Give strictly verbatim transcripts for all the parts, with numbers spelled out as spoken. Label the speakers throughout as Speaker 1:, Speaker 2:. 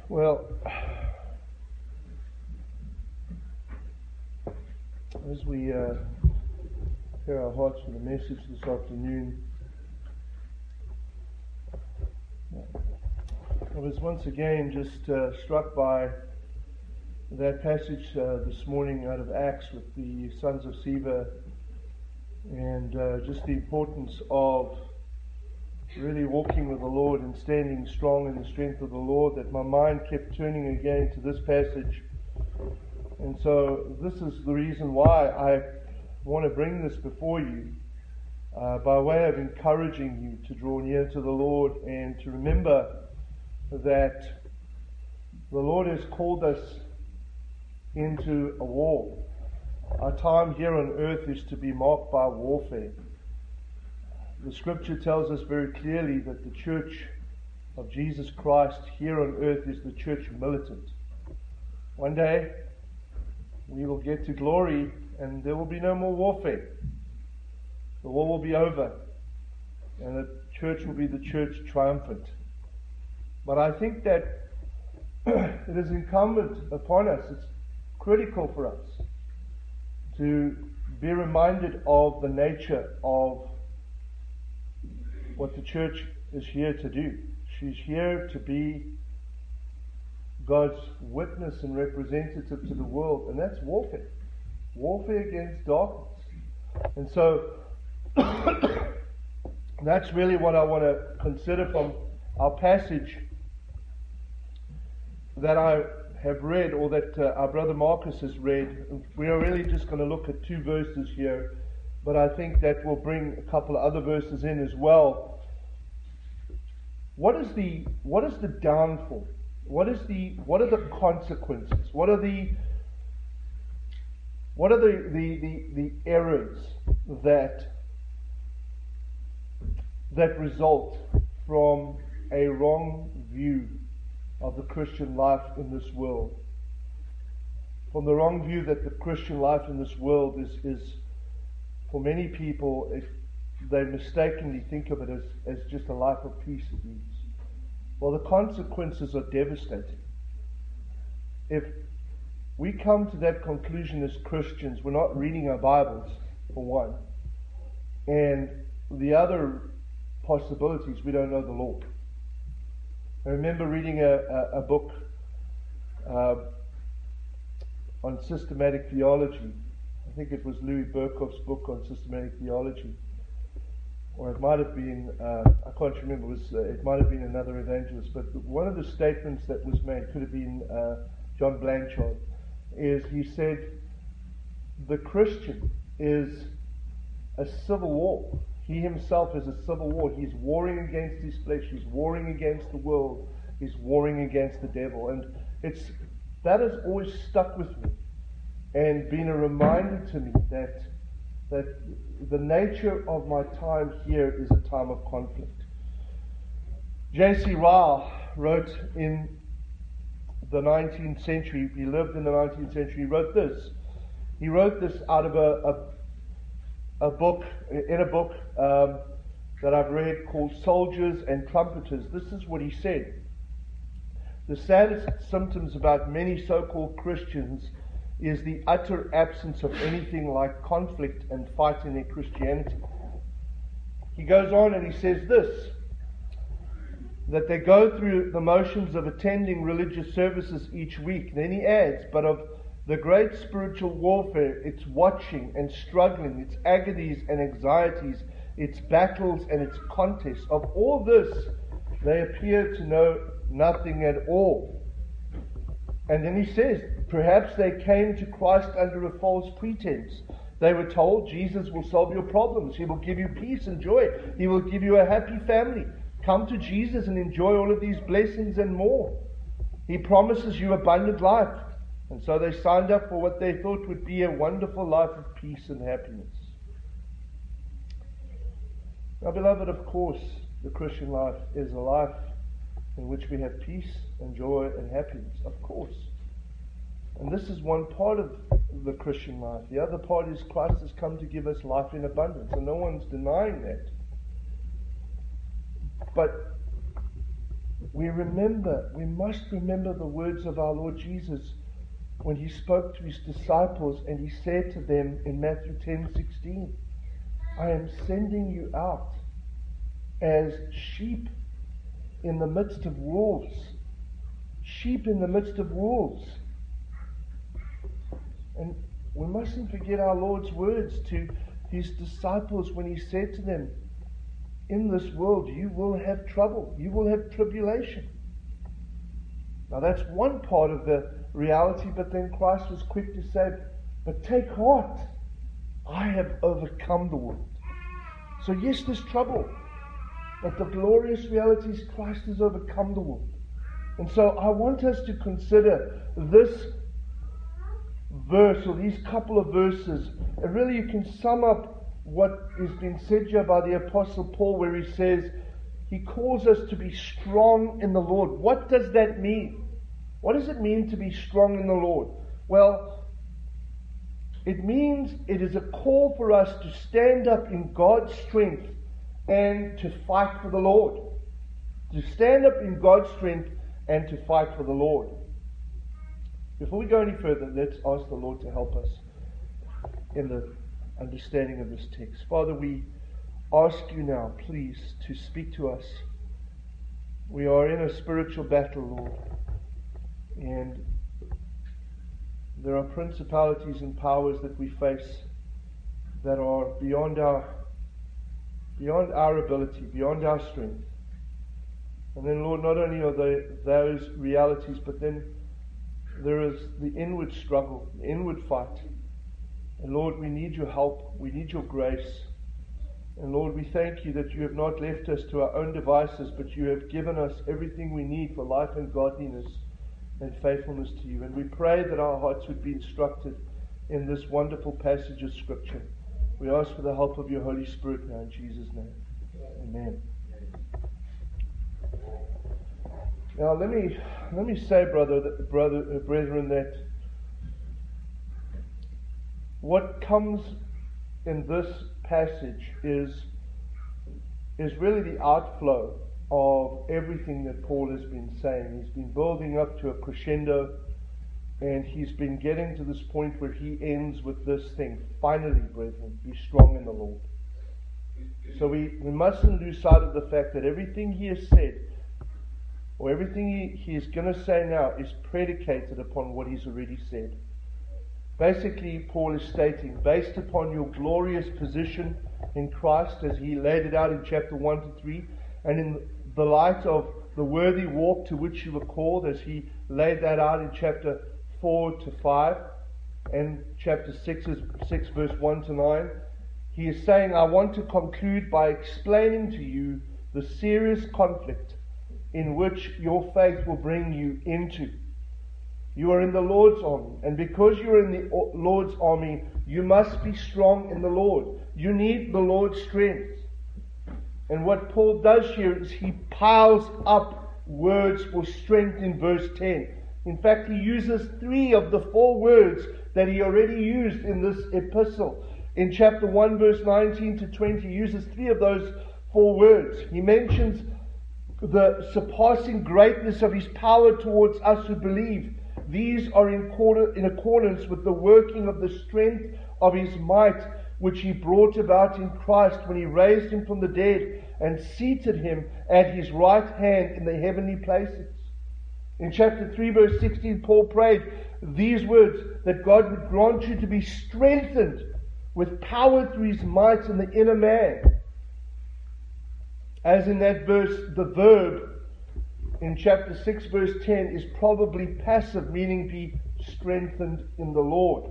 Speaker 1: Well, as we uh, prepare our hearts for the message this afternoon, I was once again just uh, struck by that passage uh, this morning out of Acts with the sons of Sceva, and uh, just the importance of really walking with the Lord and standing strong in the strength of the Lord, that my mind kept turning again to this passage. And so this is the reason why I want to bring this before you, uh, by way of encouraging you to draw near to the Lord and to remember that the Lord has called us into a war. Our time here on earth is to be marked by warfare. The scripture tells us very clearly that the church of Jesus Christ here on earth is the church militant. One day we will get to glory and there will be no more warfare. The war will be over and the church will be the church triumphant. But I think that it is incumbent upon us, it's critical for us to be reminded of the nature of what the church is here to do. She's here to be God's witness and representative to the world, and that's warfare. Warfare against darkness. And so that's really what I want to consider from our passage that I have read, or that uh, our brother Marcus has read. We are really just going to look at two verses here, but I think that will bring a couple of other verses in as well. What is the what is the downfall? What is the what are the consequences? What are the what are the the, the, the errors that that result from a wrong view of the Christian life in this world? From the wrong view that the Christian life in this world is is for many people, if they mistakenly think of it as, as just a life of peace and ease. Well, the consequences are devastating. If we come to that conclusion as Christians, we're not reading our Bibles, for one. And the other possibilities, we don't know the Lord. I remember reading a, a, a book uh, on systematic theology. I think it was Louis Berkhof's book on systematic theology, or it might have been, uh, I can't remember, it, was, uh, it might have been another evangelist, but one of the statements that was made, could have been uh, John Blanchard, is he said, the Christian is a civil war. He himself is a civil war. He's warring against his flesh, he's warring against the world, he's warring against the devil. And it's that has always stuck with me and been a reminder to me that that the nature of my time here is a time of conflict. J C Ryle wrote in the nineteenth century, he lived in the nineteenth century, he wrote this. He wrote this out of a, a, a book, in a book um, that I've read called Soldiers and Trumpeters. This is what he said. The saddest symptoms about many so-called Christians is the utter absence of anything like conflict and fight in their Christianity. He goes on and he says this, that they go through the motions of attending religious services each week. Then he adds, but of the great spiritual warfare, its watching and struggling, its agonies and anxieties, its battles and its contests, of all this they appear to know nothing at all. And then he says, perhaps they came to Christ under a false pretense. They were told, Jesus will solve your problems. He will give you peace and joy. He will give you a happy family. Come to Jesus and enjoy all of these blessings and more. He promises you abundant life. And so they signed up for what they thought would be a wonderful life of peace and happiness. Now, beloved, of course, the Christian life is a life in which we have peace and joy and happiness, of course. And this is one part of the Christian life. The other part is Christ has come to give us life in abundance, and no one's denying that. But we remember, we must remember the words of our Lord Jesus when he spoke to his disciples and he said to them in Matthew ten sixteen, I am sending you out as sheep in the midst of wolves. Sheep in the midst of wolves. And we mustn't forget our Lord's words to his disciples when he said to them, in this world you will have trouble, you will have tribulation. Now that's one part of the reality, but then Christ was quick to say, but take heart, I have overcome the world. So yes, there's trouble, but the glorious reality is Christ has overcome the world. And so I want us to consider this verse, or these couple of verses, and really you can sum up what is being said here by the Apostle Paul, where he says he calls us to be strong in the Lord. What does that mean? What does it mean to be strong in the Lord? Well, it means it is a call for us to stand up in God's strength and to fight for the Lord. To stand up in God's strength and to fight for the Lord. Before we go any further, let's ask the Lord to help us in the understanding of this text. Father, we ask you now, please, to speak to us. We are in a spiritual battle, Lord, and there are principalities and powers that we face that are beyond our beyond our ability, beyond our strength. And then, Lord, not only are they those realities, but then there is the inward struggle, the inward fight. And Lord, we need your help. We need your grace. And Lord, we thank you that you have not left us to our own devices, but you have given us everything we need for life and godliness and faithfulness to you. And we pray that our hearts would be instructed in this wonderful passage of Scripture. We ask for the help of your Holy Spirit now in Jesus' name. Amen. Now let me let me say, brother, that, brother, uh, brethren, that what comes in this passage is is really the outflow of everything that Paul has been saying. He's been building up to a crescendo, and he's been getting to this point where he ends with this thing. Finally, brethren, be strong in the Lord. So we, we mustn't lose sight of the fact that everything he has said, or everything he, he is going to say now, is predicated upon what he's already said. Basically, Paul is stating, based upon your glorious position in Christ, as he laid it out in chapter one to three, and in the light of the worthy walk to which you were called, as he laid that out in chapter four to five, and chapter six, six verse one to nine, he is saying, I want to conclude by explaining to you the serious conflict in which your faith will bring you into. You are in the Lord's army, and because you are in the Lord's army, you must be strong in the Lord. You need the Lord's strength. And what Paul does here is he piles up words for strength in verse ten. In fact, he uses three of the four words that he already used in this epistle. In chapter one, verse nineteen to twenty, he uses three of those four words. He mentions the surpassing greatness of his power towards us who believe. These are in accordance with the working of the strength of his might, which he brought about in Christ when he raised him from the dead and seated him at his right hand in the heavenly places. In chapter three, verse sixteen, Paul prayed these words, that God would grant you to be strengthened with power through his might in the inner man. As in that verse, the verb in chapter six, verse ten is probably passive, meaning be strengthened in the Lord.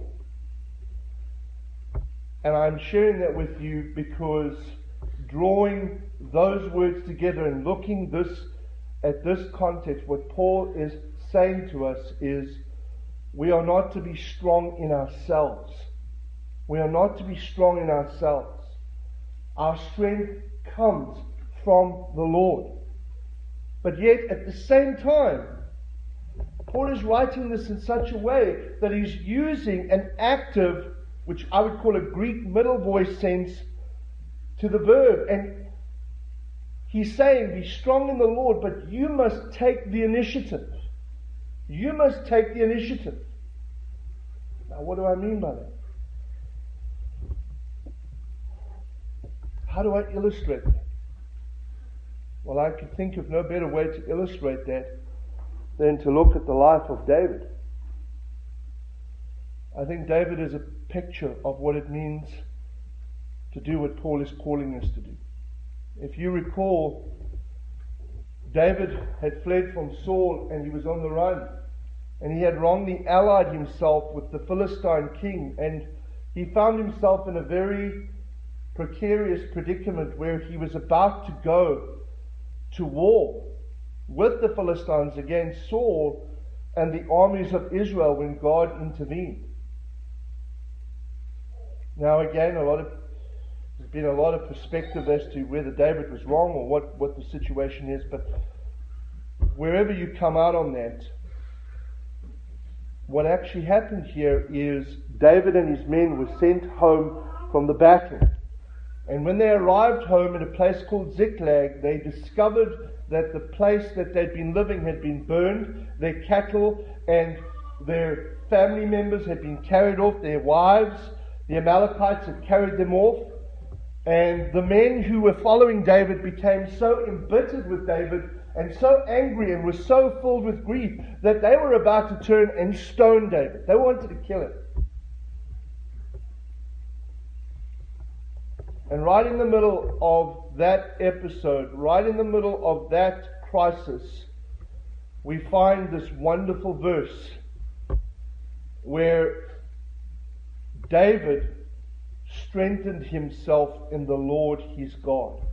Speaker 1: And I'm sharing that with you because drawing those words together and looking this at this context, what Paul is saying to us is we are not to be strong in ourselves. We are not to be strong in ourselves. Our strength comes from the Lord. But yet, at the same time, Paul is writing this in such a way that he's using an active, which I would call a Greek middle voice sense, to the verb. And He's saying, be strong in the Lord, but you must take the initiative. You must take the initiative. Now, what do I mean by that? How do I illustrate that? Well, I could think of no better way to illustrate that than to look at the life of David. I think David is a picture of what it means to do what Paul is calling us to do. If you recall, David had fled from Saul and he was on the run. And he had wrongly allied himself with the Philistine king. And he found himself in a very precarious predicament where he was about to go to war with the Philistines against Saul and the armies of Israel when God intervened. Now again, a lot of there's been a lot of perspective as to whether David was wrong or what, what the situation is, but wherever you come out on that, what actually happened here is David and his men were sent home from the battle. And when they arrived home in a place called Ziklag, they discovered that the place that they'd been living had been burned, their cattle and their family members had been carried off, their wives, the Amalekites had carried them off. And the men who were following David became so embittered with David and so angry and were so filled with grief that they were about to turn and stone David. They wanted to kill him. And right in the middle of that episode, right in the middle of that crisis, we find this wonderful verse where David strengthened himself in the Lord his God.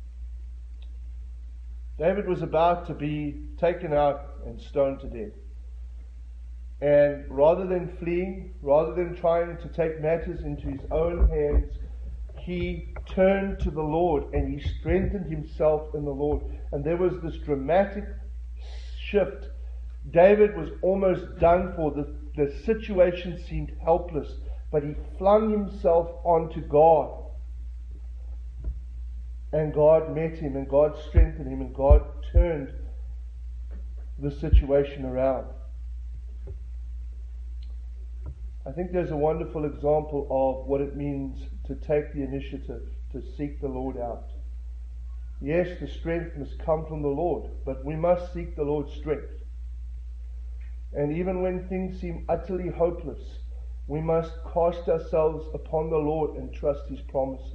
Speaker 1: David was about to be taken out and stoned to death. And rather than fleeing, rather than trying to take matters into his own hands, he turned to the Lord and he strengthened himself in the Lord. And there was this dramatic shift. David was almost done for. The, the situation seemed helpless. But he flung himself onto God. And God met him and God strengthened him and God turned the situation around. I think there's a wonderful example of what it means to take the initiative, to seek the Lord out. Yes, the strength must come from the Lord, but we must seek the Lord's strength. And even when things seem utterly hopeless, we must cast ourselves upon the Lord and trust His promises.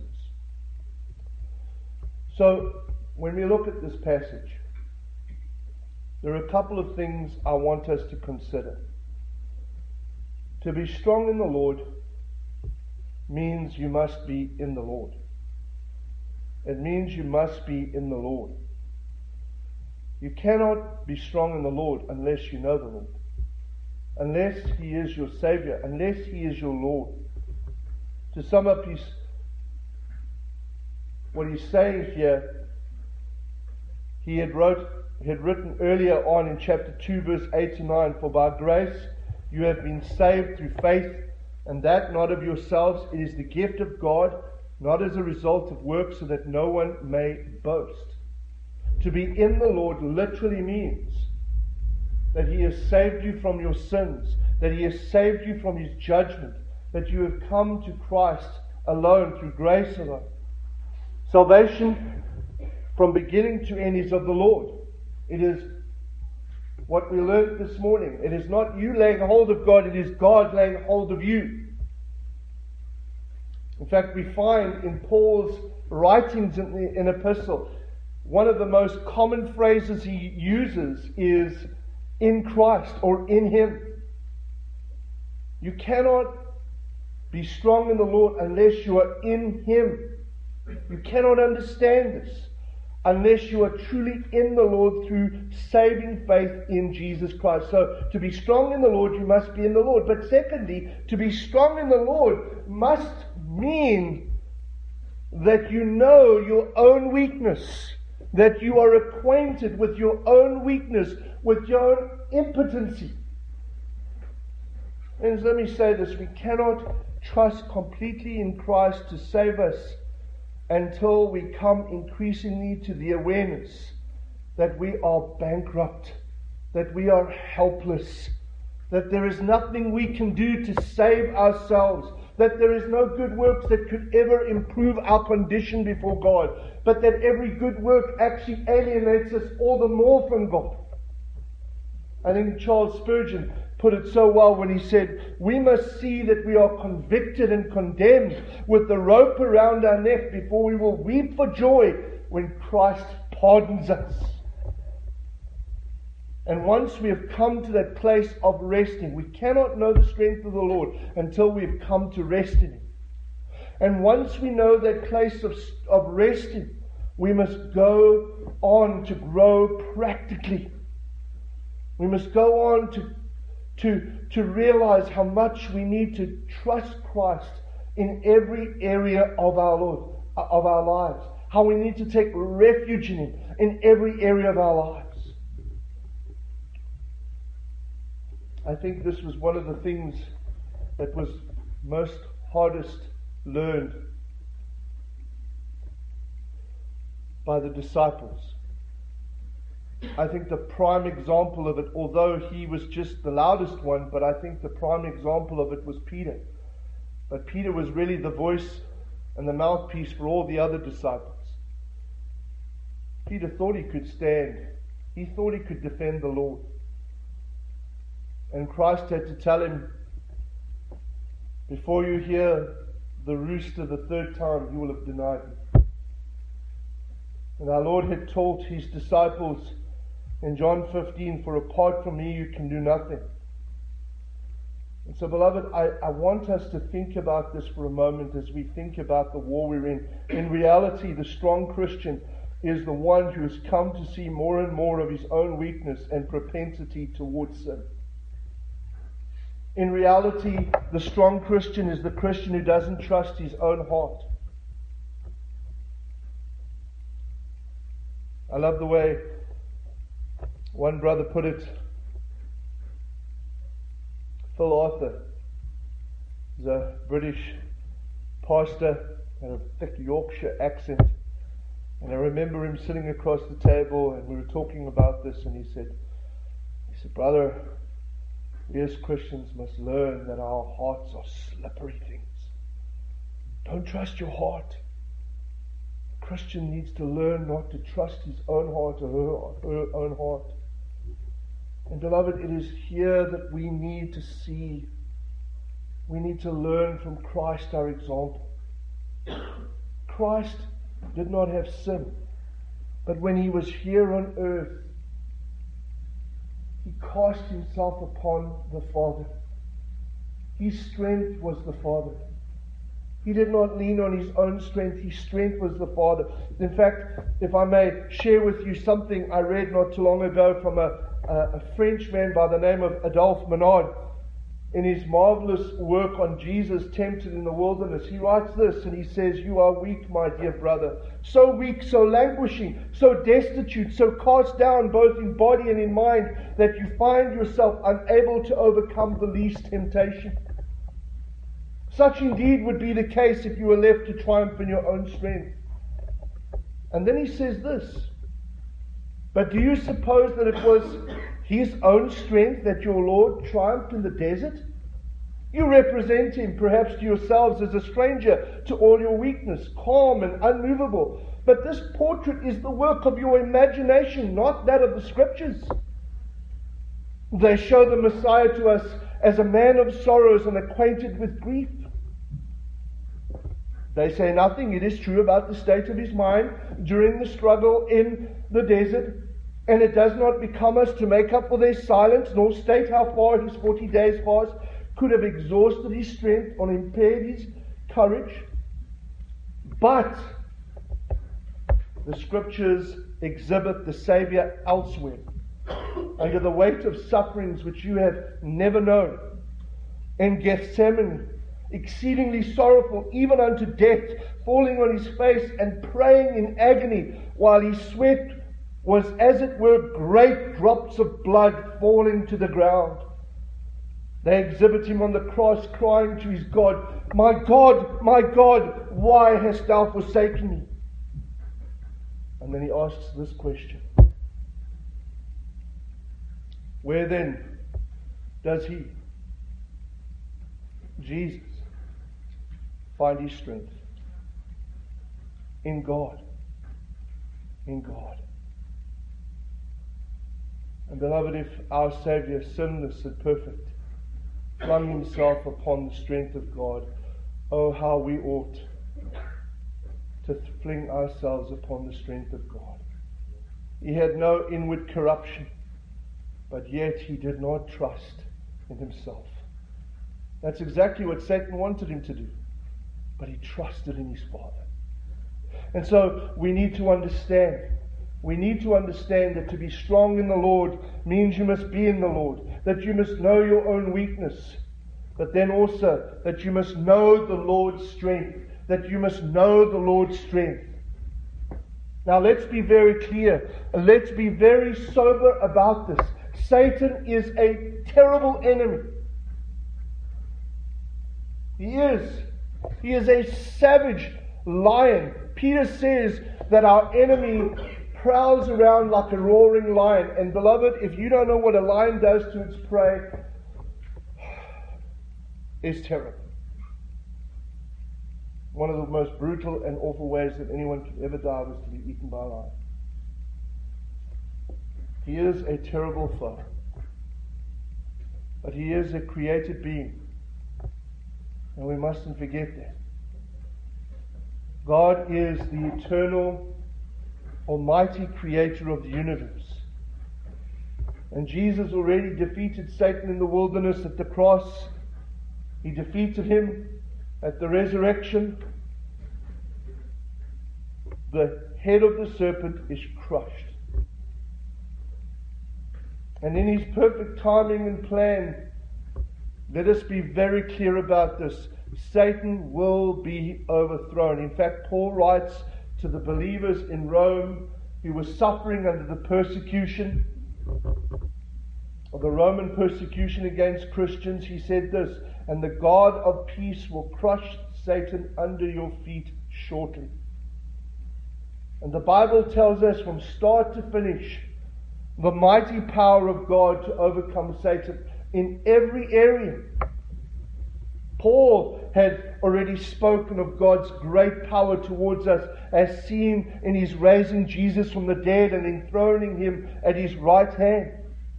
Speaker 1: So, when we look at this passage, there are a couple of things I want us to consider. To be strong in the Lord means you must be in the Lord. It means you must be in the Lord. You cannot be strong in the Lord unless you know the Lord. Unless He is your Savior, unless He is your Lord. To sum up his, what he's saying here, he had wrote, had written earlier on in chapter two, verse eight to nine, "For by grace you have been saved through faith, and that not of yourselves, it is the gift of God, not as a result of works, so that no one may boast." To be in the Lord literally means that He has saved you from your sins, that He has saved you from His judgment, that you have come to Christ alone, through grace alone. Salvation from beginning to end is of the Lord. It is what we learned this morning. It is not you laying hold of God, it is God laying hold of you. In fact, we find in Paul's writings in the in epistle, one of the most common phrases he uses is "in Christ" or "in Him." You cannot be strong in the Lord unless you are in Him. You cannot understand this unless you are truly in the Lord through saving faith in Jesus Christ. So, to be strong in the Lord, you must be in the Lord. But secondly, to be strong in the Lord must mean that you know your own weakness, that you are acquainted with your own weakness, with your own impotency. And let me say this, we cannot trust completely in Christ to save us until we come increasingly to the awareness that we are bankrupt, that we are helpless, that there is nothing we can do to save ourselves, that there is no good works that could ever improve our condition before God, but that every good work actually alienates us all the more from God. I think Charles Spurgeon put it so well when he said, we must see that we are convicted and condemned with the rope around our neck before we will weep for joy when Christ pardons us. And once we have come to that place of resting, we cannot know the strength of the Lord until we have come to rest in Him. And once we know that place of, of resting, we must go on to grow practically. We must go on to, to, to realize how much we need to trust Christ in every area of our Lord, of our lives. How we need to take refuge in Him in every area of our lives. I think this was one of the things that was most hardest learned by the disciples. I think the prime example of it, although he was just the loudest one, but I think the prime example of it was Peter. But Peter was really the voice and the mouthpiece for all the other disciples. Peter thought he could stand. He thought he could defend the Lord. And Christ had to tell him, before you hear the rooster the third time, you will have denied me. And our Lord had told His disciples in John fifteen, for apart from me you can do nothing. And so, beloved, I, I want us to think about this for a moment as we think about the war we're in. In reality, the strong Christian is the one who has come to see more and more of his own weakness and propensity towards sin. In reality, the strong Christian is the Christian who doesn't trust his own heart. I love the way one brother put it. Phil Arthur is a British pastor, had a thick Yorkshire accent. And I remember him sitting across the table and we were talking about this, and he said, he said, brother, we as Christians must learn that our hearts are slippery things. Don't trust your heart. A Christian needs to learn not to trust his own heart or her, her own heart. And beloved, it is here that we need to see, we need to learn from Christ our example. Christ did not have sin, but when He was here on earth, He cast Himself upon the Father. His strength was the Father. He did not lean on His own strength. His strength was the Father. In fact, if I may share with you something I read not too long ago from a, a, a French man by the name of Adolphe Menard. In his marvelous work on Jesus tempted in the wilderness, he writes this, and he says, you are weak, my dear brother. So weak, so languishing, so destitute, so cast down both in body and in mind, that you find yourself unable to overcome the least temptation. Such indeed would be the case if you were left to triumph in your own strength. And then he says this, but do you suppose that it was His own strength that your Lord triumphed in the desert? You represent Him, perhaps to yourselves, as a stranger to all your weakness, calm and unmovable. But this portrait is the work of your imagination, not that of the Scriptures. They show the Messiah to us as a man of sorrows and acquainted with grief. They say nothing, it is true, about the state of His mind during the struggle in the desert. And it does not become us to make up for their silence, nor state how far His forty days fast could have exhausted His strength or impaired His courage. But the Scriptures exhibit the Saviour elsewhere, under the weight of sufferings which you have never known. In Gethsemane, exceedingly sorrowful, even unto death, falling on His face and praying in agony, while His sweat was as it were great drops of blood falling to the ground. They exhibit him on the cross crying to his God, "My God, my God, why hast thou forsaken me?" And then he asks this question: where then does he, Jesus, find his strength? In God. In God. And beloved, if our Savior, sinless and perfect, flung himself upon the strength of God, oh, how we ought to fling ourselves upon the strength of God. He had no inward corruption, but yet he did not trust in himself. That's exactly what Satan wanted him to do, but he trusted in his Father. And so we need to understand, we need to understand that to be strong in the Lord means you must be in the Lord, that you must know your own weakness, but then also that you must know the Lord's strength, that you must know the Lord's strength. Now let's be very clear, let's be very sober about this. Satan is a terrible enemy. He is. He is a savage lion. Peter says that our enemy prowls around like a roaring lion. And beloved, if you don't know what a lion does to its prey, it's terrible. One of the most brutal and awful ways that anyone could ever die was to be eaten by a lion. He is a terrible foe. But he is a created being. And we mustn't forget that. God is the eternal, almighty creator of the universe. And Jesus already defeated Satan in the wilderness at the cross. He defeated him at the resurrection. The head of the serpent is crushed. And in his perfect timing and plan, let us be very clear about this. Satan will be overthrown. In fact, Paul writes to the believers in Rome who were suffering under the persecution of the Roman persecution against Christians. He said this: "And the God of peace will crush Satan under your feet shortly." And the Bible tells us from start to finish the mighty power of God to overcome Satan in every area. Paul had already spoken of God's great power towards us, as seen in his raising Jesus from the dead and enthroning him at his right hand.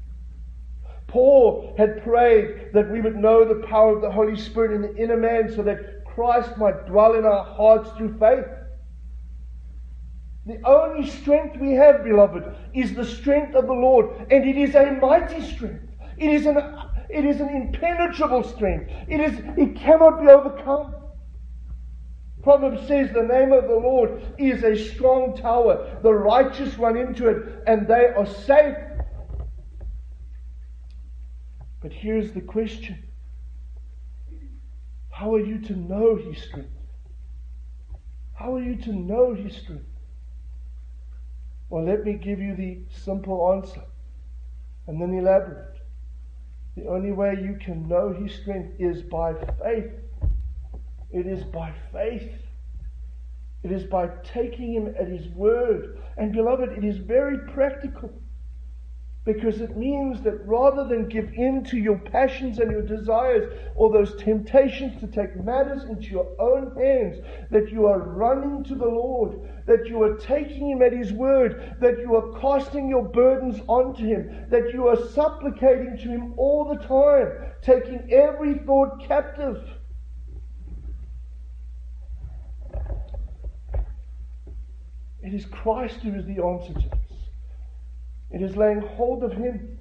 Speaker 1: Paul had prayed that we would know the power of the Holy Spirit in the inner man, so that Christ might dwell in our hearts through faith. The only strength we have, beloved, is the strength of the Lord, and it is a mighty strength. It is an It is an impenetrable strength. It is. It cannot be overcome. Proverbs says the name of the Lord is a strong tower. The righteous run into it and they are safe. But here's the question. How are you to know His strength? How are you to know His strength? Well, let me give you the simple answer and then elaborate. The only way you can know His strength is by faith. It is by faith. It is by taking Him at His word. And beloved, it is very practical. Because it means that rather than give in to your passions and your desires, or those temptations to take matters into your own hands, that you are running to the Lord, that you are taking Him at His word, that you are casting your burdens onto Him, that you are supplicating to Him all the time, taking every thought captive. It is Christ who is the answer to this. It is laying hold of Him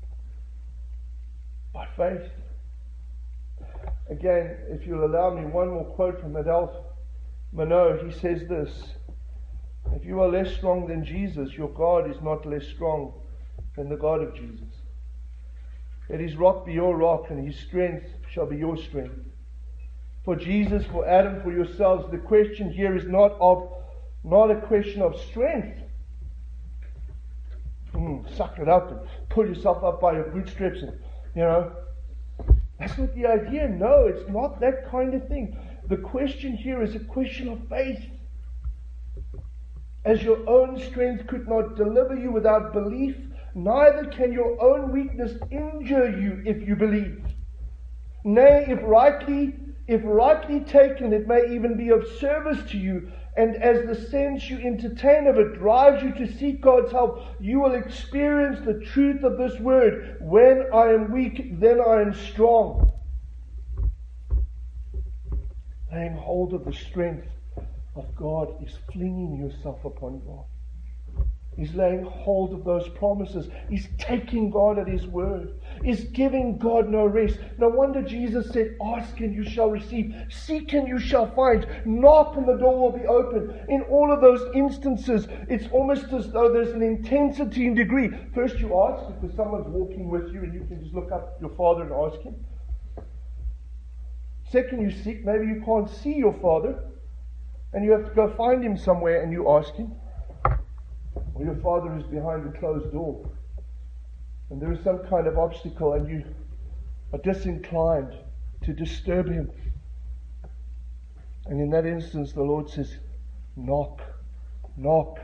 Speaker 1: by faith. Again, if you'll allow me one more quote from Adolphe Monod, he says this: "If you are less strong than Jesus, your God is not less strong than the God of Jesus. Let His rock be your rock, and His strength shall be your strength. For Jesus, for Adam, for yourselves, the question here is not of not a question of strength. Mm, suck it up and pull yourself up by your bootstraps, and, you know, That's not the idea. No, it's not that kind of thing. The question here is a question of faith. As your own strength could not deliver you without belief, neither can your own weakness injure you if you believe. Nay, if rightly, if rightly taken, it may even be of service to you. And as the sense you entertain of it drives you to seek God's help, you will experience the truth of this word. When I am weak, then I am strong. Laying hold of the strength of God is flinging yourself upon God. He's laying hold of those promises. He's taking God at His word. He's giving God no rest. No wonder Jesus said, ask and you shall receive. Seek and you shall find. Knock and the door will be open. In all of those instances, it's almost as though there's an intensity and degree. First you ask because someone's walking with you and you can just look up your Father and ask Him. Second, you seek. Maybe you can't see your Father and you have to go find Him somewhere and you ask Him. Or your Father is behind a closed door and there is some kind of obstacle and you are disinclined to disturb Him. And in that instance the Lord says, knock, knock,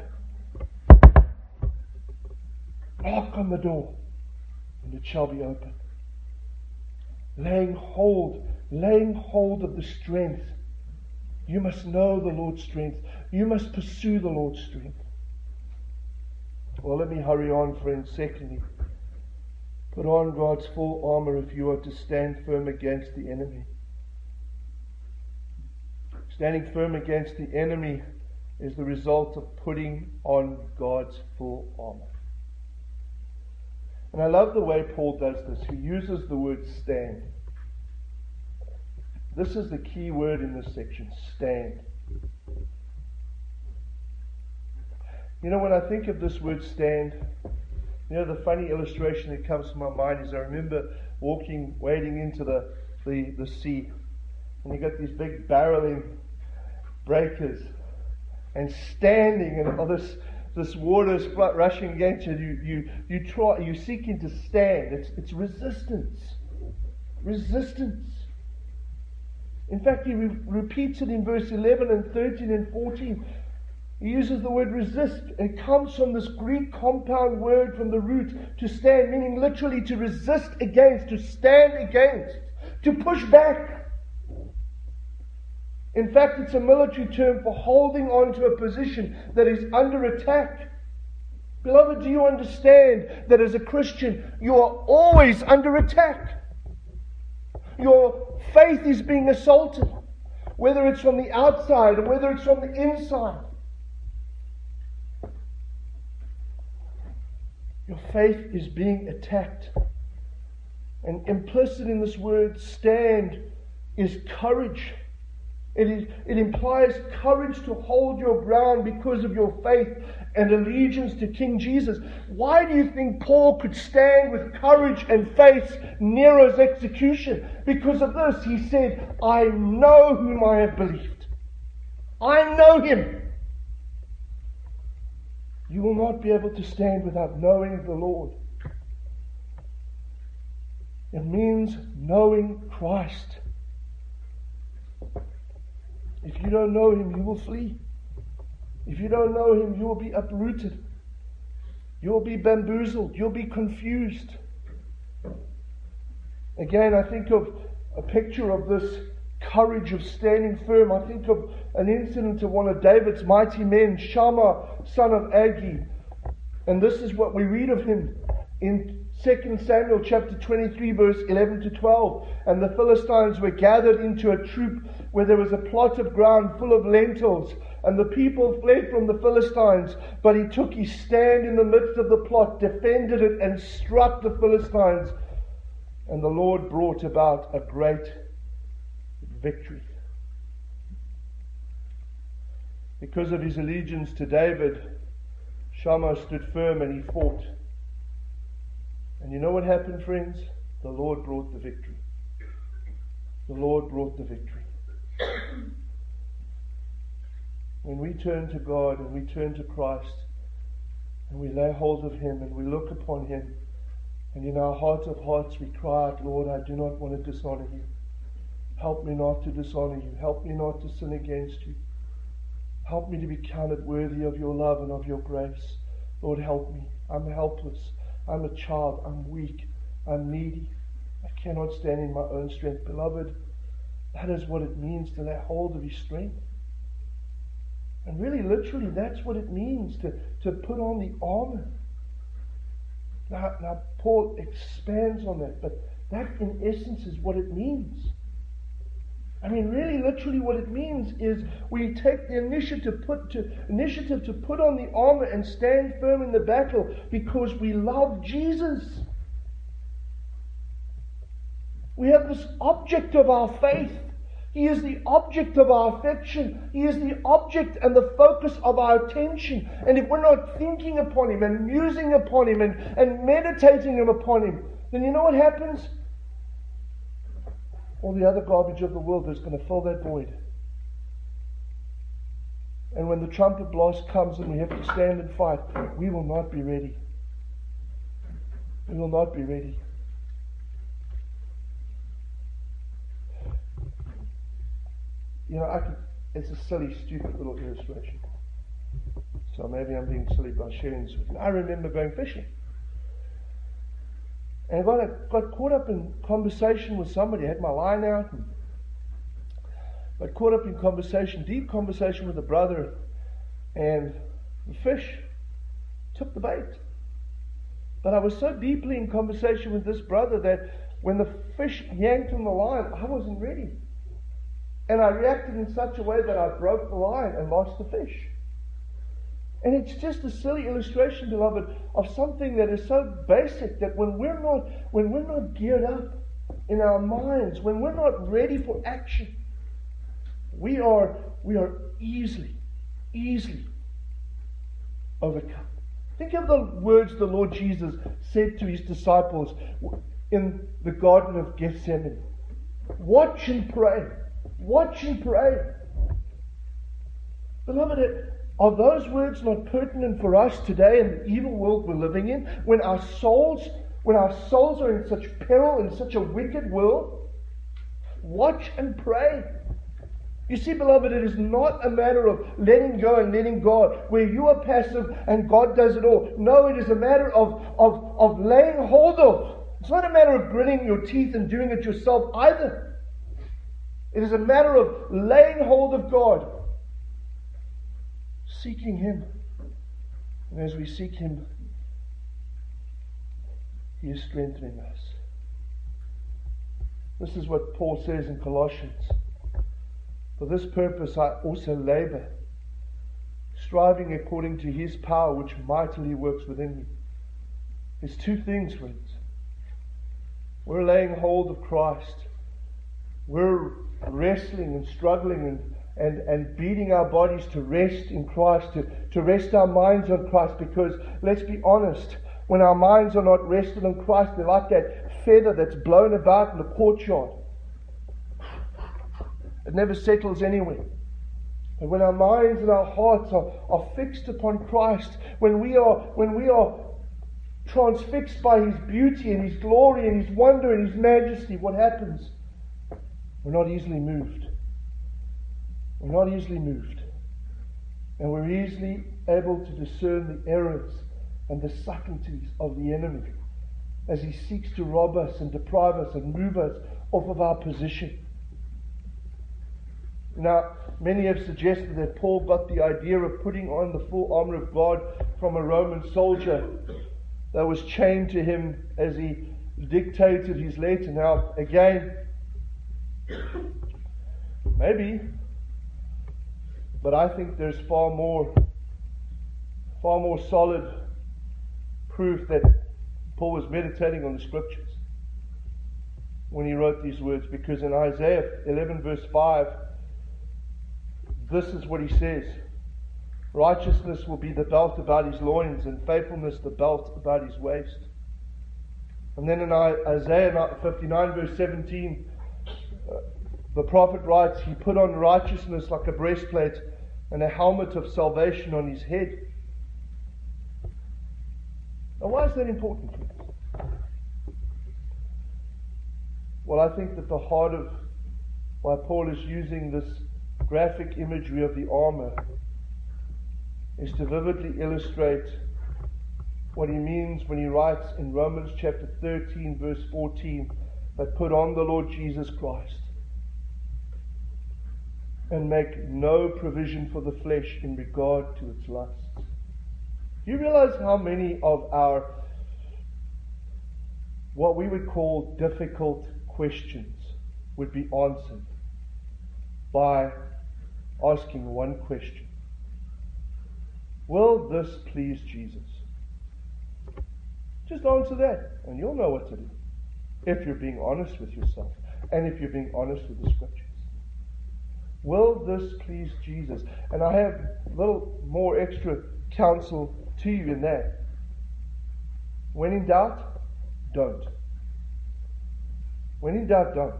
Speaker 1: knock on the door and it shall be open. Laying hold, laying hold of the strength. You must know the Lord's strength. You must pursue the Lord's strength. Well, let me hurry on, friends. Secondly, put on God's full armor if you are to stand firm against the enemy. Standing firm against the enemy is the result of putting on God's full armor. And I love the way Paul does this. He uses the word stand. This is the key word in this section, stand. You know, when I think of this word stand, you know, the funny illustration that comes to my mind is I remember walking, wading into the, the, the sea, and you got these big barreling breakers, and standing, and all this this water is rushing against you. You you you try, you seeking to stand. It's it's resistance, resistance. In fact, he re- repeats it in verse eleven and thirteen and fourteen. He uses the word resist. It comes from this Greek compound word from the root to stand, meaning literally to resist against, to stand against, to push back. In fact, it's a military term for holding on to a position that is under attack. Beloved, do you understand that as a Christian, you are always under attack? Your faith is being assaulted, whether it's from the outside or whether it's from the inside. Your faith is being attacked. And implicit in this word stand is courage. It, is, it implies courage to hold your ground because of your faith and allegiance to King Jesus. Why do you think Paul could stand with courage and face Nero's execution? Because of this, he said, I know whom I have believed. I know Him. You will not be able to stand without knowing the Lord. It means knowing Christ. If you don't know Him, you will flee. If you don't know Him, you will be uprooted. You will be bamboozled. You'll be confused. Again, I think of a picture of this courage of standing firm. I think of an incident of one of David's mighty men, Shammah, son of Agi. And this is what we read of him in Second Samuel chapter twenty-three, verse eleven to twelve. And the Philistines were gathered into a troop where there was a plot of ground full of lentils. And the people fled from the Philistines. But he took his stand in the midst of the plot, defended it, and struck the Philistines. And the Lord brought about a great victory. Because of his allegiance to David, Shammah stood firm and he fought. And you know what happened, friends? The Lord brought the victory. The Lord brought the victory. When we turn to God and we turn to Christ and we lay hold of Him and we look upon Him And in our heart of hearts we cry out, Lord, I do not want to dishonor you. Help me not to dishonor you. Help me not to sin against you. Help me to be counted worthy of your love and of your grace. Lord, help me. I'm helpless. I'm a child. I'm weak. I'm needy. I cannot stand in my own strength. Beloved, that is what it means to lay hold of his strength. And really, literally, that's what it means to, to put on the armor. Now, now, Paul expands on that, but that in essence is what it means. I mean, really, literally, what it means is we take the initiative put to initiative to put on the armor and stand firm in the battle because we love Jesus. We have this object of our faith. He is the object of our affection. He is the object and the focus of our attention. And if we're not thinking upon him and musing upon him and, and meditating upon him, then you know what happens? All the other garbage of the world is going to fill that void. And when the trumpet blast comes and we have to stand and fight, we will not be ready. We will not be ready. You know, I could, it's a silly, stupid little illustration. So maybe I'm being silly by sharing this with you. I remember going fishing. And I got, got caught up in conversation with somebody. I had my line out. And got caught up in conversation, deep conversation with a brother. And the fish took the bait. But I was so deeply in conversation with this brother that when the fish yanked on the line, I wasn't ready. And I reacted in such a way that I broke the line and lost the fish. And it's just a silly illustration, beloved, of something that is so basic that when we're not, when we're not geared up in our minds, when we're not ready for action, we are we are easily, easily overcome. Think of the words the Lord Jesus said to his disciples in the Garden of Gethsemane. Watch and pray. Watch and pray. Beloved, are those words not pertinent for us today in the evil world we're living in? When our souls, when our souls are in such peril, in such a wicked world? Watch and pray. You see, beloved, it is not a matter of letting go and letting God, where you are passive and God does it all. No, it is a matter of, of, of laying hold of. It's not a matter of gritting your teeth and doing it yourself either. It is a matter of laying hold of God, seeking him. And as we seek him, he is strengthening us. This is what Paul says in Colossians. For this purpose I also labor, striving according to his power which mightily works within me. There's two things, friends. We're laying hold of Christ. We're wrestling and struggling and, and, and beating our bodies to rest in Christ, to, to rest our minds on Christ, because let's be honest, when our minds are not rested on Christ, they're like that feather that's blown about in the courtyard. It never settles anywhere. And when our minds and our hearts are, are fixed upon Christ, when we are when we are transfixed by his beauty and his glory and his wonder and his majesty, what happens? We're not easily moved. We're not easily moved. And we're easily able to discern the errors and the subtleties of the enemy as he seeks to rob us and deprive us and move us off of our position. Now, many have suggested that Paul got the idea of putting on the full armor of God from a Roman soldier that was chained to him as he dictated his letter. Now, again, maybe, but I think there's far more, far more solid proof that Paul was meditating on the scriptures when he wrote these words, because in Isaiah eleven verse five, this is what he says: righteousness will be the belt about his loins, and faithfulness the belt about his waist. And then in Isaiah fifty-nine verse seventeen, uh, the prophet writes, he put on righteousness like a breastplate and a helmet of salvation on his head. Now, why is that important? Well, I think that the heart of why Paul is using this graphic imagery of the armor is to vividly illustrate what he means when he writes in Romans chapter thirteen, verse fourteen, that put on the Lord Jesus Christ and make no provision for the flesh in regard to its lusts. Do you realize how many of our, what we would call difficult questions, would be answered by asking one question? Will this please Jesus? Just answer that, and you'll know what to do, if you're being honest with yourself, and if you're being honest with the Scriptures. Will this please Jesus? And I have a little more extra counsel to you in that. When in doubt, don't. When in doubt, don't.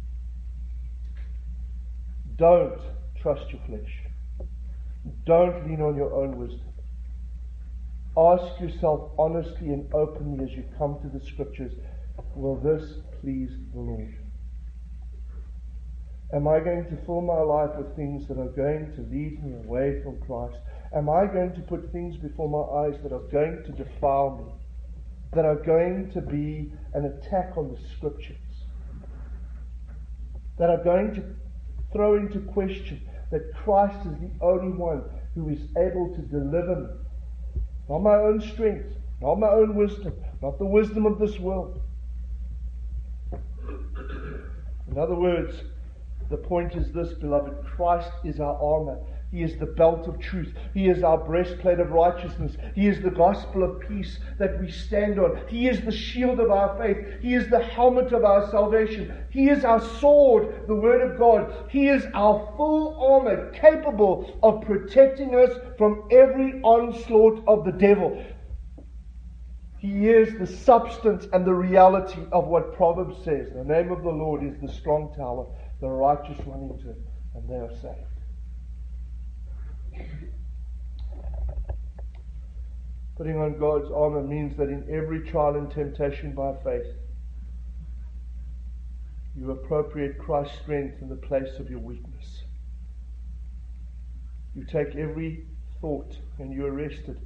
Speaker 1: Don't trust your flesh. Don't lean on your own wisdom. Ask yourself honestly and openly as you come to the Scriptures, will this please the Lord? Am I going to fill my life with things that are going to lead me away from Christ? Am I going to put things before my eyes that are going to defile me? That are going to be an attack on the Scriptures? That are going to throw into question that Christ is the only one who is able to deliver me? Not my own strength, not my own wisdom, not the wisdom of this world. In other words, the point is this, beloved: Christ is our armor. He is the belt of truth. He is our breastplate of righteousness. He is the gospel of peace that we stand on. He is the shield of our faith. He is the helmet of our salvation. He is our sword, the Word of God. He is our full armor, capable of protecting us from every onslaught of the devil. He is the substance and the reality of what Proverbs says. The name of the Lord is the strong tower. The righteous run into it, and they are saved. Putting on God's armor means that in every trial and temptation by faith, you appropriate Christ's strength in the place of your weakness. You take every thought and you arrest it,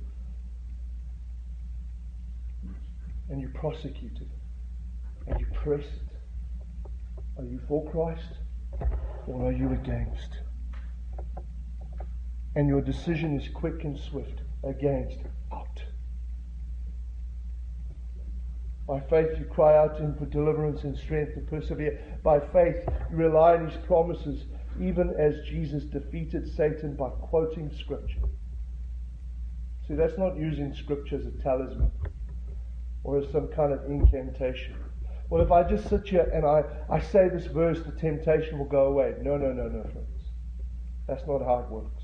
Speaker 1: and you prosecute it, and you press it. Are you for Christ, or are you against? And your decision is quick and swift. Against, out. By faith you cry out to Him for deliverance and strength to persevere. By faith you rely on His promises, even as Jesus defeated Satan by quoting Scripture. See, that's not using Scripture as a talisman or as some kind of incantation. Well, if I just sit here and I, I say this verse, the temptation will go away. No, no, no, no, friends. That's not how it works.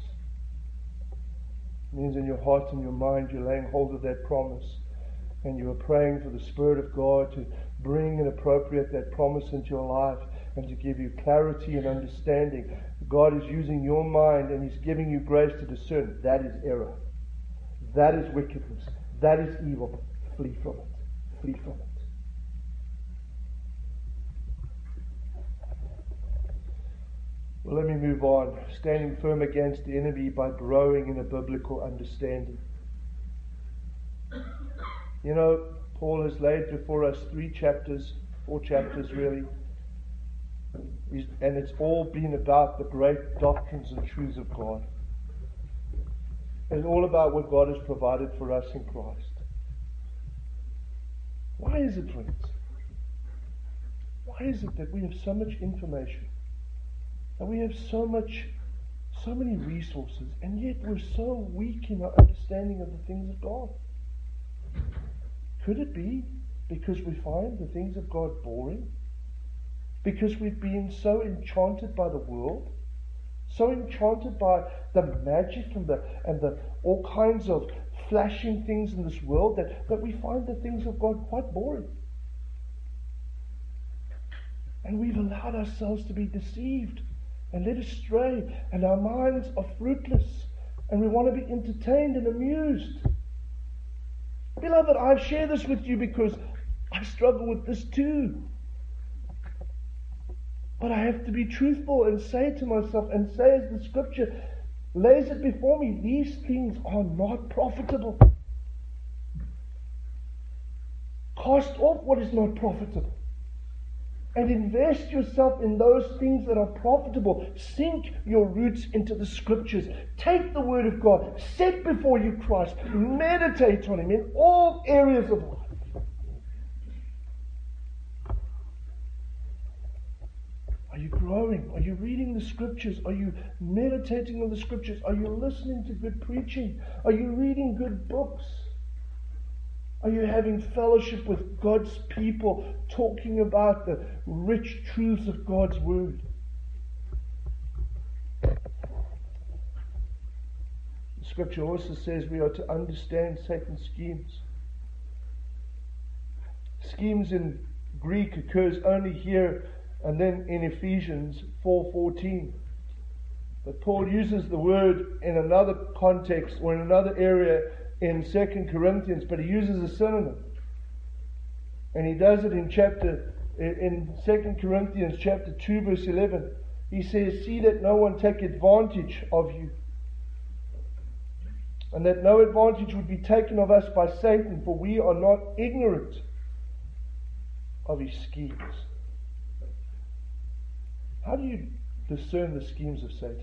Speaker 1: It means in your heart and your mind you're laying hold of that promise, and you are praying for the Spirit of God to bring and appropriate that promise into your life and to give you clarity and understanding. God is using your mind and He's giving you grace to discern. That is error. That is wickedness. That is evil. Flee from it. Flee from it. Well, let me move on. Standing firm against the enemy by growing in a biblical understanding. You know, Paul has laid before us three chapters, four chapters really, and it's all been about the great doctrines and truths of God. It's all about what God has provided for us in Christ. Why is it, friends? Why is it that we have so much information? And we have so much, so many resources, and yet we're so weak in our understanding of the things of God? Could it be because we find the things of God boring? Because we've been so enchanted by the world? So enchanted by the magic and the and the all kinds of flashing things in this world that, that we find the things of God quite boring? And we've allowed ourselves to be deceived and led astray, and our minds are fruitless, and we want to be entertained and amused. Beloved, I share this with you because I struggle with this too. But I have to be truthful and say to myself, and say as the Scripture lays it before me, these things are not profitable. Cast off what is not profitable. And invest yourself in those things that are profitable. Sink your roots into the Scriptures. Take the Word of God. Set before you Christ. Meditate on Him in all areas of life. Are you growing? Are you reading the Scriptures? Are you meditating on the Scriptures? Are you listening to good preaching? Are you reading good books? Are you having fellowship with God's people, talking about the rich truths of God's Word? The Scripture also says we are to understand Satan's schemes. Schemes in Greek occurs only here and then in Ephesians four fourteen. But Paul uses the word in another context or in another area in Second Corinthians, but he uses a synonym. And he does it in chapter in Second Corinthians chapter two verse eleven. He says, "See that no one take advantage of you, and that no advantage would be taken of us by Satan, for we are not ignorant of his schemes." How do you discern the schemes of Satan?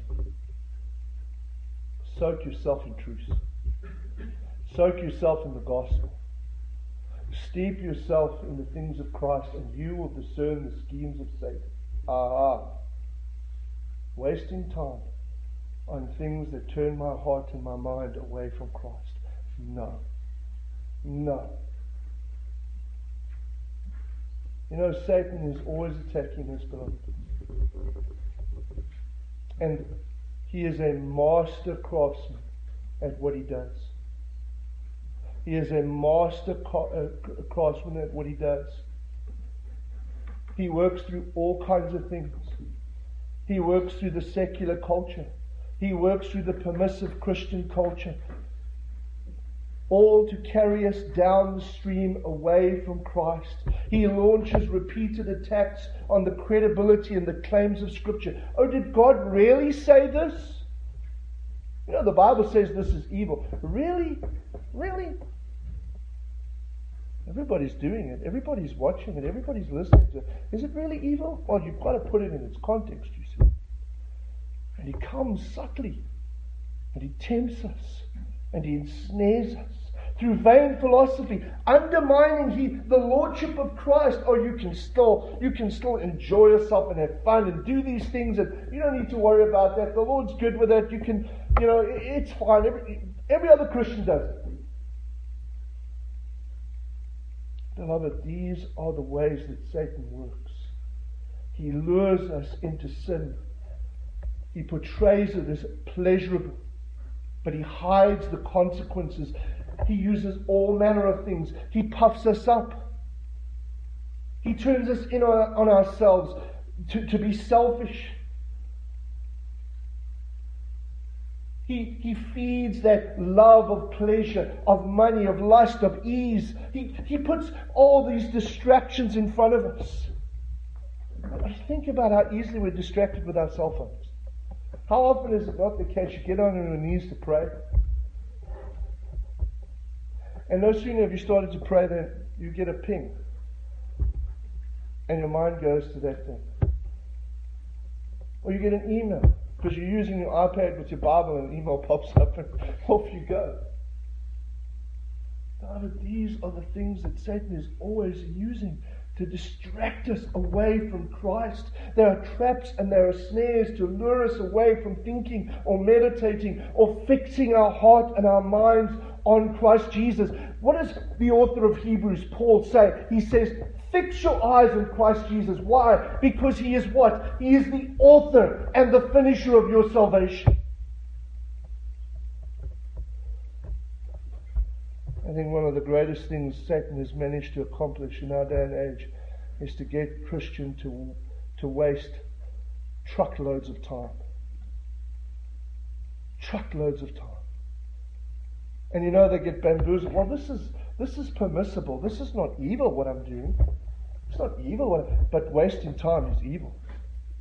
Speaker 1: Soak yourself in truth. Soak yourself in the gospel. Steep yourself in the things of Christ, and you will discern the schemes of Satan. Aha! Wasting time on things that turn my heart and my mind away from Christ. No. No. You know, Satan is always attacking his beloved. And he is a master craftsman at what he does. He is a master craftsman at what he does. He works through all kinds of things. He works through the secular culture. He works through the permissive Christian culture. All to carry us down the stream away from Christ. He launches repeated attacks on the credibility and the claims of Scripture. Oh, did God really say this? You know, the Bible says this is evil. Really? Really? Everybody's doing it. Everybody's watching it. Everybody's listening to it. Is it really evil? Well, you've got to put it in its context, you see. And he comes subtly. And he tempts us. And he ensnares us through vain philosophy, undermining he, the lordship of Christ. Oh, you can still you can still enjoy yourself and have fun and do these things, and you don't need to worry about that. The Lord's good with that. You can, you know, it, it's fine. Every, every other Christian does it. Beloved, these are the ways that Satan works. He lures us into sin. He portrays it as pleasurable, but he hides the consequences. He uses all manner of things. He puffs us up. He turns us in on, on ourselves to, to be selfish. He, he feeds that love of pleasure, of money, of lust, of ease. He, he puts all these distractions in front of us. Think about how easily we're distracted with our cell phones. How often is it not the case you get on your knees to pray, and no sooner have you started to pray than you get a ping, and your mind goes to that thing. Or you get an email, because you're using your iPad with your Bible and an email pops up and off you go. Beloved, these are the things that Satan is always using to distract us away from Christ. There are traps and there are snares to lure us away from thinking or meditating or fixing our heart and our minds on Christ Jesus. What does the author of Hebrews, Paul, say? He says, fix your eyes on Christ Jesus. Why? Because He is what? He is the author and the finisher of your salvation. I think one of the greatest things Satan has managed to accomplish in our day and age is to get Christians to, to waste truckloads of time. Truckloads of time. And you know, they get bamboozled. Well, this is this is permissible. This is not evil what I'm doing. It's not evil, what I, but wasting time is evil.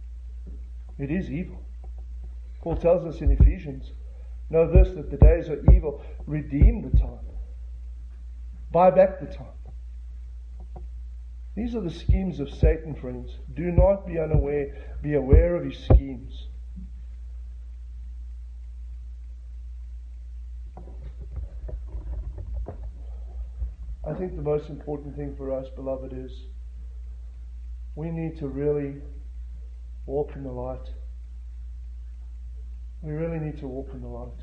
Speaker 1: It is evil. Paul tells us in Ephesians, know this, that the days are evil. Redeem the time. Buy back the time. These are the schemes of Satan, friends. Do not be unaware. Be aware of his schemes. I think the most important thing for us, beloved, is we need to really walk in the light. We really need to walk in the light.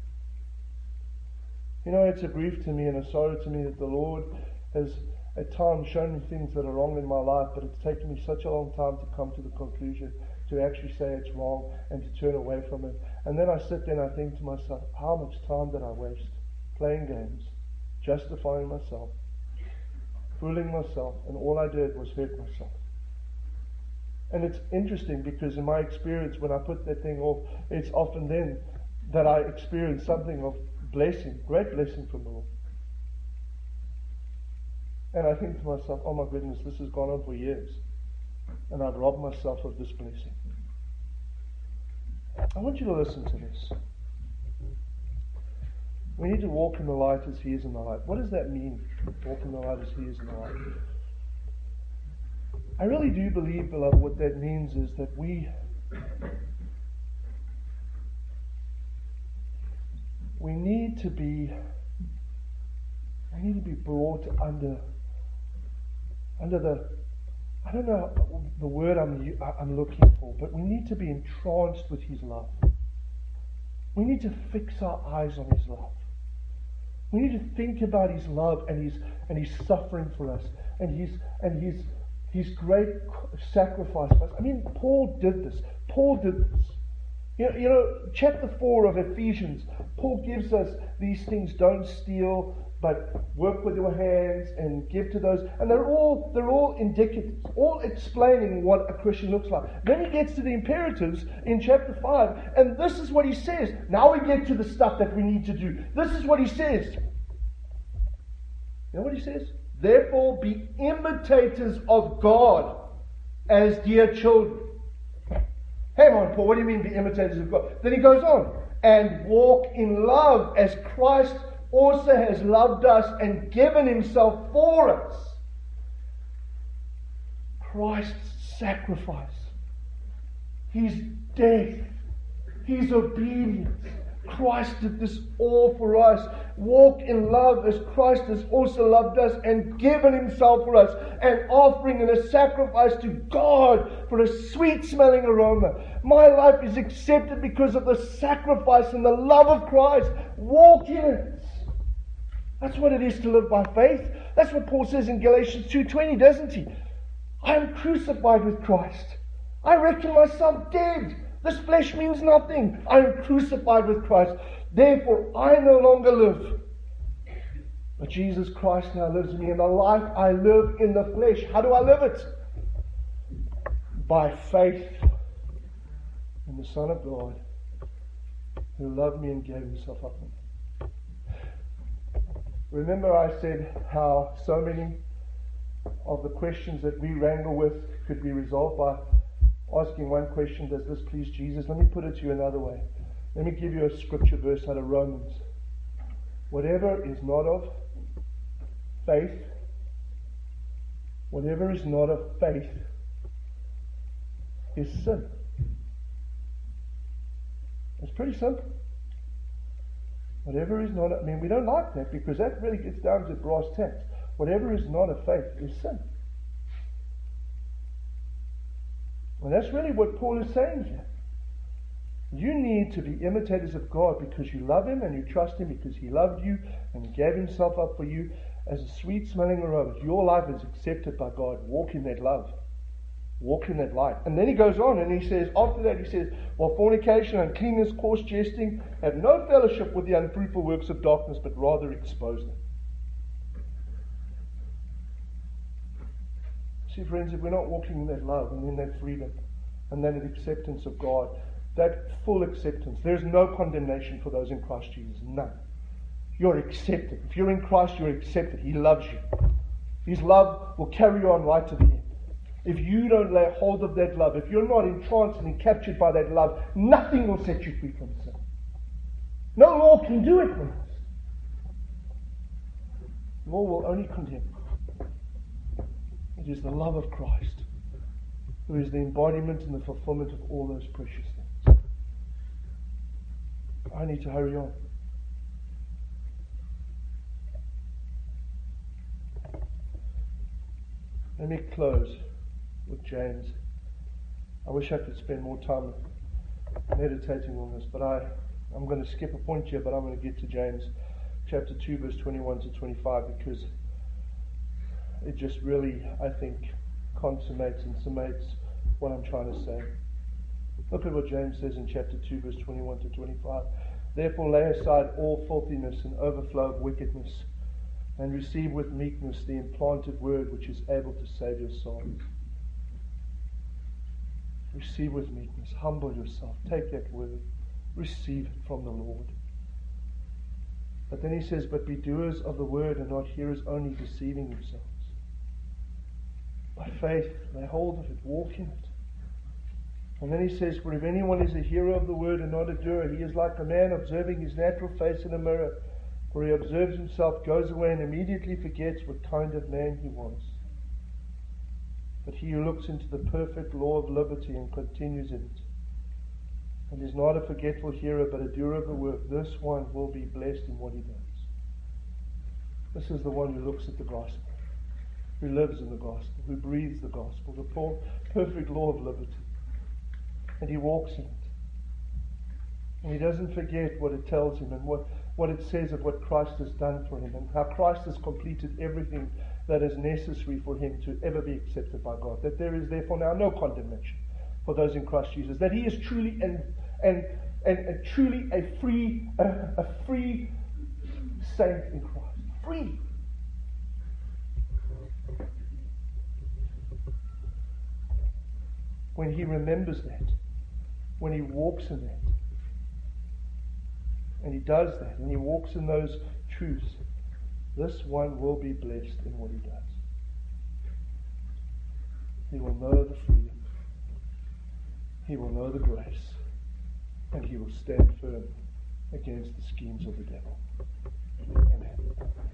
Speaker 1: You know, it's a grief to me and a sorrow to me that the Lord has at times shown me things that are wrong in my life, but it's taken me such a long time to come to the conclusion to actually say it's wrong and to turn away from it. And then I sit there and I think to myself, how much time did I waste playing games, justifying myself, fooling myself, and all I did was hurt myself. And it's interesting because in my experience, when I put that thing off, it's often then that I experience something of blessing, great blessing from the Lord. And I think to myself, oh my goodness, this has gone on for years. And I've robbed myself of this blessing. I want you to listen to this. We need to walk in the light as He is in the light. What does that mean? Walk in the light as He is in the light. I really do believe, beloved, what that means is that we we need to be we need to be brought under under the I don't know the word I'm I'm looking for, but we need to be entranced with His love. We need to fix our eyes on His love. We need to think about His love and His and His suffering for us, and His and His His great sacrifice for us. I mean, Paul did this. Paul did this. You know, you know, chapter four of Ephesians, Paul gives us these things: don't steal, but work with your hands and give to those. And they're all they're all indicatives, all explaining what a Christian looks like. Then he gets to the imperatives in chapter five, and this is what he says. Now we get to the stuff that we need to do. This is what he says. You know what he says? Therefore be imitators of God as dear children. Hang on, Paul, what do you mean be imitators of God? Then he goes on, and walk in love as Christ also has loved us and given Himself for us. Christ's sacrifice, His death, His obedience. Christ did this all for us. Walk in love as Christ has also loved us and given Himself for us, an offering and a sacrifice to God for a sweet smelling aroma. My life is accepted because of the sacrifice and the love of Christ. Walk in it. That's what it is to live by faith. That's what Paul says in Galatians two twenty, doesn't he? I am crucified with Christ. I reckon myself dead. This flesh means nothing. I am crucified with Christ. Therefore, I no longer live, but Jesus Christ now lives in me. And the life I live in the flesh, how do I live it? By faith in the Son of God, who loved me and gave Himself up for me. Remember I said how so many of the questions that we wrangle with could be resolved by asking one question: does this please Jesus? Let me put it to you another way. Let me give you a scripture verse out of Romans. Whatever is not of faith, whatever is not of faith is sin. It's pretty simple. Whatever is not, I mean, we don't like that because that really gets down to brass tacks. Whatever is not of faith is sin. And that's really what Paul is saying here. You need to be imitators of God because you love Him and you trust Him because He loved you and He gave Himself up for you as a sweet smelling aroma. Your life is accepted by God. Walk in that love. Walk in that light. And then he goes on and he says, after that he says, while fornication, uncleanness, coarse jesting have no fellowship with the unfruitful works of darkness, but rather expose them. See, friends, if we're not walking in that love and in that freedom and that acceptance of God, that full acceptance, there's no condemnation for those in Christ Jesus. None. You're accepted. If you're in Christ, you're accepted. He loves you. His love will carry you on right to the end. if you don't lay hold of that love, if you're not entranced and captured by that love, nothing will set you free from sin. No law can do it, friends. Law will only condemn. It is the love of Christ who is the embodiment and the fulfillment of all those precious things. I need to hurry on. Let me close with James. I wish I could spend more time meditating on this, but I, I'm going to skip a point here, but I'm going to get to James chapter two, verse twenty-one to twenty-five, because it just really, I think, consummates and summates what I'm trying to say. Look at what James says in chapter two, verse twenty-one to twenty-five. Therefore lay aside all filthiness and overflow of wickedness, and receive with meekness the implanted word which is able to save your souls. Receive with meekness. Humble yourself. Take that word. Receive it from the Lord. But then he says, but be doers of the word and not hearers only, deceiving yourselves. By faith, lay hold of it. Walk in it. And then he says, for if anyone is a hearer of the word and not a doer, he is like a man observing his natural face in a mirror. For he observes himself, goes away, and immediately forgets what kind of man he was. But he who looks into the perfect law of liberty and continues in it, and is not a forgetful hearer but a doer of the work, this one will be blessed in what he does. This is the one who looks at the gospel, who lives in the gospel, who breathes the gospel, the perfect law of liberty. And he walks in it. And he doesn't forget what it tells him and what, what it says of what Christ has done for him and how Christ has completed everything that is necessary for him to ever be accepted by God. That there is therefore now no condemnation for those in Christ Jesus. That he is truly and and and, and truly a free a, a free saint in Christ. Free. When he remembers that, when he walks in that, and he does that, and he walks in those truths, this one will be blessed in what he does. He will know the freedom. He will know the grace. And he will stand firm against the schemes of the devil. Amen.